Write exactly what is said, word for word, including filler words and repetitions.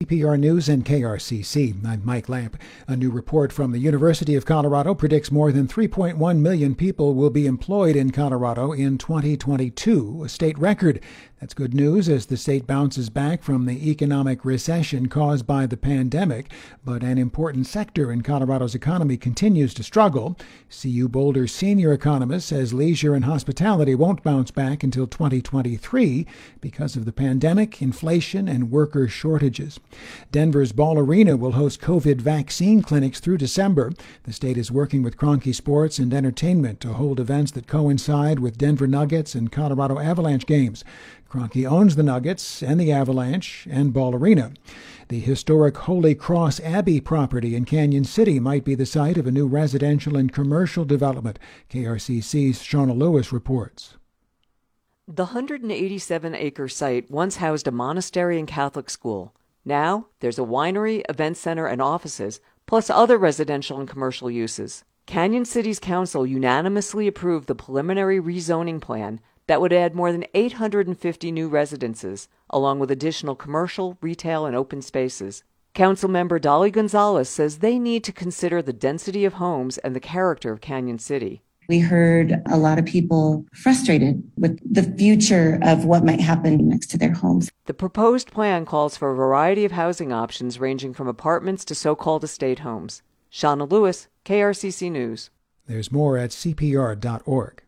P R News and K R C C. I'm Mike Lamp. A new report from the University of Colorado predicts more than three point one million people will be employed in Colorado in twenty twenty-two, a state record. That's good news as the state bounces back from the economic recession caused by the pandemic, but an important sector in Colorado's economy continues to struggle. C U Boulder senior economist says leisure and hospitality won't bounce back until twenty twenty-three because of the pandemic, inflation, and worker shortages. Denver's Ball Arena will host COVID vaccine clinics through December. The state is working with Kroenke Sports and Entertainment to hold events that coincide with Denver Nuggets and Colorado Avalanche games. Kroenke owns the Nuggets and the Avalanche and Ball Arena. The historic Holy Cross Abbey property in Canyon City might be the site of a new residential and commercial development. K R C C's Shauna Lewis reports. The one hundred eighty-seven acre site once housed a monastery and Catholic school. Now there's a winery, event center, and offices, plus other residential and commercial uses. Canyon City's council unanimously approved the preliminary rezoning plan that would add more than eight hundred fifty new residences, along with additional commercial, retail, and open spaces. Councilmember Dolly Gonzalez says they need to consider the density of homes and the character of Canyon City. We heard a lot of people frustrated with the future of what might happen next to their homes. The proposed plan calls for a variety of housing options ranging from apartments to so-called estate homes. Shauna Lewis, K R C C News. There's more at C P R dot org.